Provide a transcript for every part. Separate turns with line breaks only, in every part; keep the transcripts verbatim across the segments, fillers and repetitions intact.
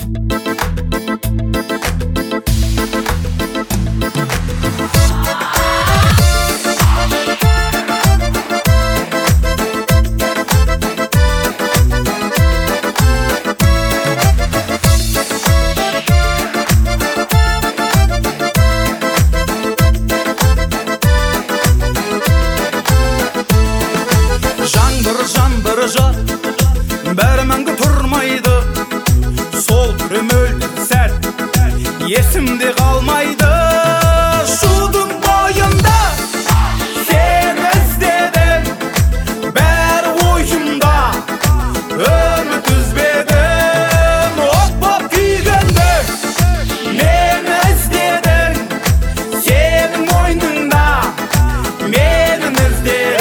Жаңбыр жат, бәрі мәңгі тұрмайды. Сол түрі мөлдір сәт, есімде қалмайды. Шудың бойында сен іздедің, бәрі ойымда үміт үзбедің. От боп күйгенде мені іздедің, сенің мойныңда менің іздедің.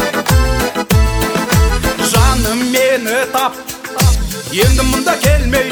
Мені тап, енді мұнда келмей